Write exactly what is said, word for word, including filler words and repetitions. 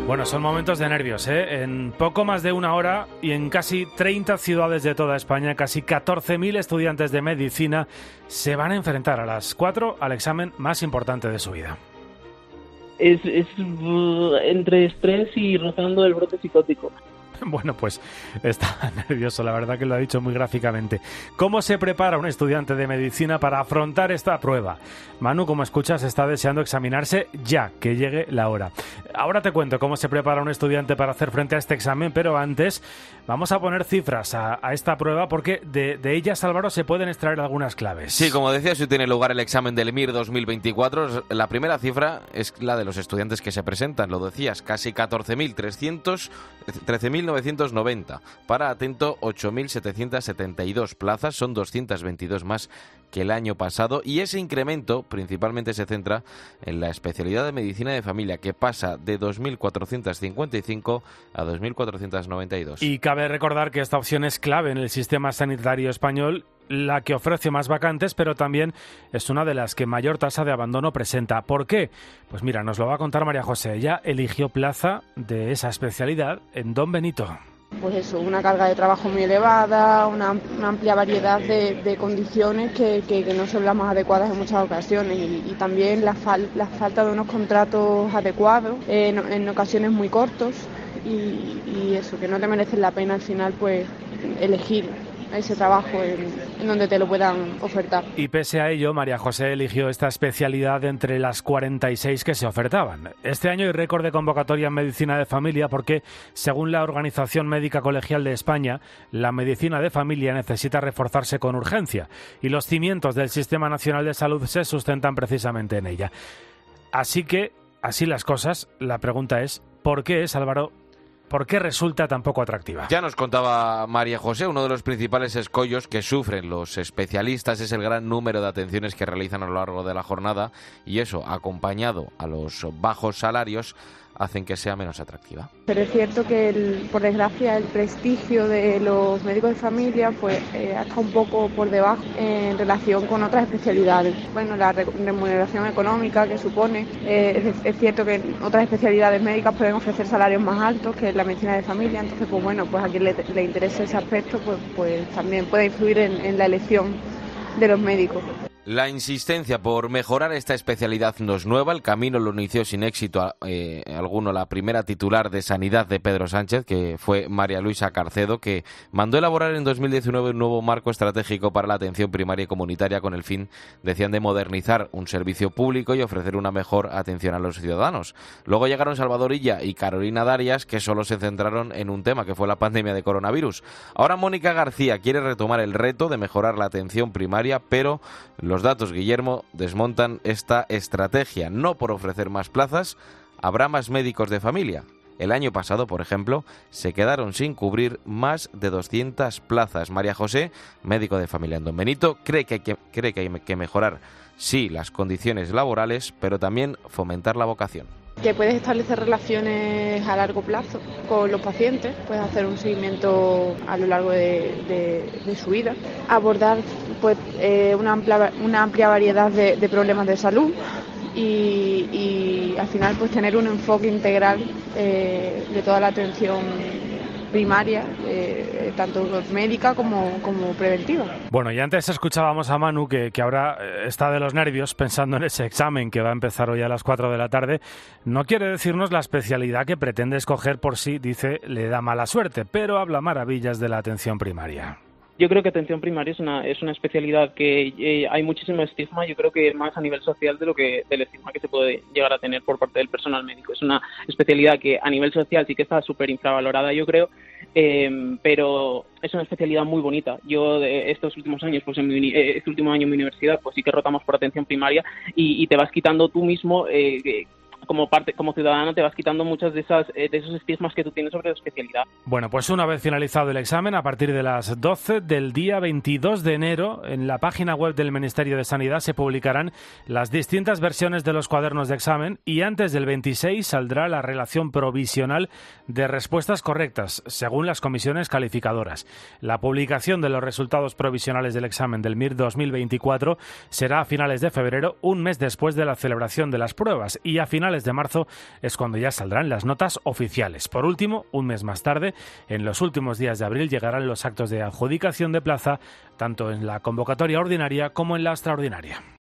Bueno, son momentos de nervios, ¿eh? En poco más de una hora y en casi treinta ciudades de toda España, casi catorce mil estudiantes de medicina se van a enfrentar a las cuatro al examen más importante de su vida. Es, es uh, entre estrés y rozando el brote psicótico. Bueno, pues está nervioso, la verdad que lo ha dicho muy gráficamente. ¿Cómo se prepara un estudiante de medicina para afrontar esta prueba? Manu, como escuchas, está deseando examinarse ya, que llegue la hora. Ahora te cuento cómo se prepara un estudiante para hacer frente a este examen, pero antes vamos a poner cifras a, a esta prueba porque de, de ellas, Álvaro, se pueden extraer algunas claves. Sí, como decías, hoy tiene lugar el examen del M I R dos mil veinticuatro. La primera cifra es la de los estudiantes que se presentan, lo decías, casi catorce mil trescientos, trece mil novecientos noventa. Para, atento, ocho mil setecientos setenta y dos plazas, son doscientos veintidós más que el año pasado, y ese incremento principalmente se centra en la especialidad de medicina de familia, que pasa de dos mil cuatrocientos cincuenta y cinco a dos mil cuatrocientos noventa y dos. Y cabe recordar que esta opción es clave en el sistema sanitario español, la que ofrece más vacantes, pero también es una de las que mayor tasa de abandono presenta. ¿Por qué? Pues mira, nos lo va a contar María José. Ella eligió plaza de esa especialidad en Don Benito. Pues eso, una carga de trabajo muy elevada, una, una amplia variedad de, de condiciones que, que, que no son las más adecuadas en muchas ocasiones y, y también la, fal, la falta de unos contratos adecuados, eh, en, en ocasiones muy cortos y, y eso, que no te merecen la pena al final pues elegir ese trabajo en, en donde te lo puedan ofertar. Y pese a ello, María José eligió esta especialidad entre las cuarenta y seis que se ofertaban. Este año hay récord de convocatoria en medicina de familia porque, según la Organización Médica Colegial de España, la medicina de familia necesita reforzarse con urgencia y los cimientos del Sistema Nacional de Salud se sustentan precisamente en ella. Así que, así las cosas, la pregunta es, ¿por qué es, Álvaro, ¿por qué resulta tan poco atractiva? Ya nos contaba María José, uno de los principales escollos que sufren los especialistas es el gran número de atenciones que realizan a lo largo de la jornada, y eso, acompañado a los bajos salarios, hacen que sea menos atractiva. Pero es cierto que, el, por desgracia, el prestigio de los médicos de familia pues eh, está un poco por debajo en relación con otras especialidades. Bueno, la remuneración económica que supone, eh, es, es cierto que otras especialidades médicas pueden ofrecer salarios más altos que la medicina de familia, entonces pues bueno, pues a quien le, le interese ese aspecto pues, pues también puede influir en, en la elección de los médicos. La insistencia por mejorar esta especialidad no es nueva. El camino lo inició sin éxito eh, alguno la primera titular de Sanidad de Pedro Sánchez, que fue María Luisa Carcedo, que mandó elaborar en dos mil diecinueve un nuevo marco estratégico para la atención primaria y comunitaria con el fin, decían, de modernizar un servicio público y ofrecer una mejor atención a los ciudadanos. Luego llegaron Salvador Illa y Carolina Darias, que solo se centraron en un tema, que fue la pandemia de coronavirus. Ahora Mónica García quiere retomar el reto de mejorar la atención primaria, pero los datos, Guillermo, desmontan esta estrategia. No por ofrecer más plazas, habrá más médicos de familia. El año pasado, por ejemplo, se quedaron sin cubrir más de doscientas plazas. María José, médico de familia en Don Benito, cree que hay que, cree que, hay que mejorar, sí, las condiciones laborales, pero también fomentar la vocación. Que puedes establecer relaciones a largo plazo con los pacientes, puedes hacer un seguimiento a lo largo de, de, de su vida, abordar pues eh, una, amplia, una amplia variedad de, de problemas de salud y, y al final pues tener un enfoque integral eh, de toda la atención primaria, eh, tanto médica como, como preventiva. Bueno, y antes escuchábamos a Manu, que, que ahora está de los nervios pensando en ese examen que va a empezar hoy a las cuatro de la tarde. No quiere decirnos la especialidad que pretende escoger por si, dice, le da mala suerte, pero habla maravillas de la atención primaria. Yo creo que atención primaria es una es una especialidad que eh, hay muchísimo estigma, yo creo que más a nivel social de lo que del estigma que se puede llegar a tener por parte del personal médico. Es una especialidad que a nivel social sí que está súper infravalorada, yo creo, eh, pero es una especialidad muy bonita. Yo de estos últimos años, pues en mi, este último año en mi universidad, pues sí que rotamos por atención primaria y, y te vas quitando tú mismo eh, como parte, como ciudadano, te vas quitando muchas de esas de esos estigmas que tú tienes sobre la especialidad. Bueno, pues una vez finalizado el examen, a partir de las doce del día veintidós de enero, en la página web del Ministerio de Sanidad se publicarán las distintas versiones de los cuadernos de examen y antes del veintiséis saldrá la relación provisional de respuestas correctas, según las comisiones calificadoras. La publicación de los resultados provisionales del examen del M I R dos mil veinticuatro será a finales de febrero, un mes después de la celebración de las pruebas, y a finales finales de marzo es cuando ya saldrán las notas oficiales. Por último, un mes más tarde, en los últimos días de abril, llegarán los actos de adjudicación de plaza, tanto en la convocatoria ordinaria como en la extraordinaria.